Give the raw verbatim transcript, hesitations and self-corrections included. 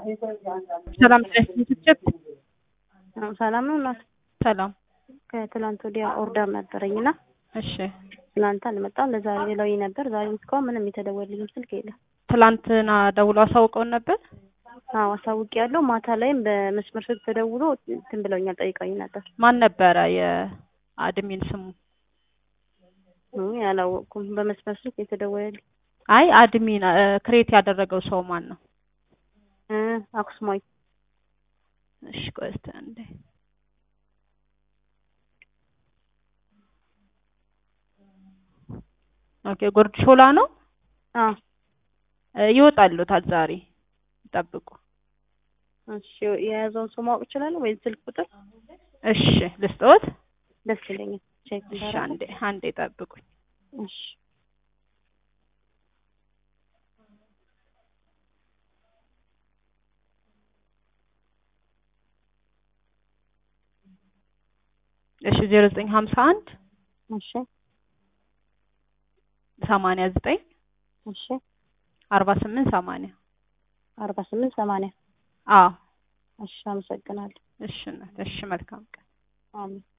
ሰላም ስለምትጨት ሰላም ነው እናት ሰላም ከትላንት ወዲያ ኦርደር ነበረኝና እሺ ትላንት አልመጣም ለዛሬ ሌላው ነበር ዛሬ እስካሁን ምንም የተደወለልኝ ስልክ የለም ትላንትና ደውሎ አሳውቀው ነበር አዎ አሳውቅ ያለው ማታ ላይም በመስመር ስልክ ተደውሎ እንትን ብለውኛል ጠይቀውኝ ነበር ማን ነበረ የአድሚን ስሙ ያላወቅኩም በመስመር ስልክ የተደወለልኝ አይ አድሚን ክሬት ያደረገው ሰው ማን ነው እ አክስማይ እሺ ቆይተ እንዴ ኦኬ ጉርድ ሾላ ነው አዎ ይወጣሉታል ዛሬ ይጠብቁ እሺ የያዘውን ሰው ማወቅ ይችላል ወይ ስልክ ቁጥር እሺ ልስጥዎት ደስ ይለኛል ቼክ እሺ አንዴ አንዴ ጠብቁኝ እሺ እሺ ዜሮ ዘጠኝ ሀምሳ አንድ እሺ ሰማንያ ዘጠኝ እሺ አርባ ስምንት ሰማንያ አርባ ስምንት ሰማንያ አዎ እሺ አመሰግናለሁ እሺ እሺ መልካም ቀን አሜን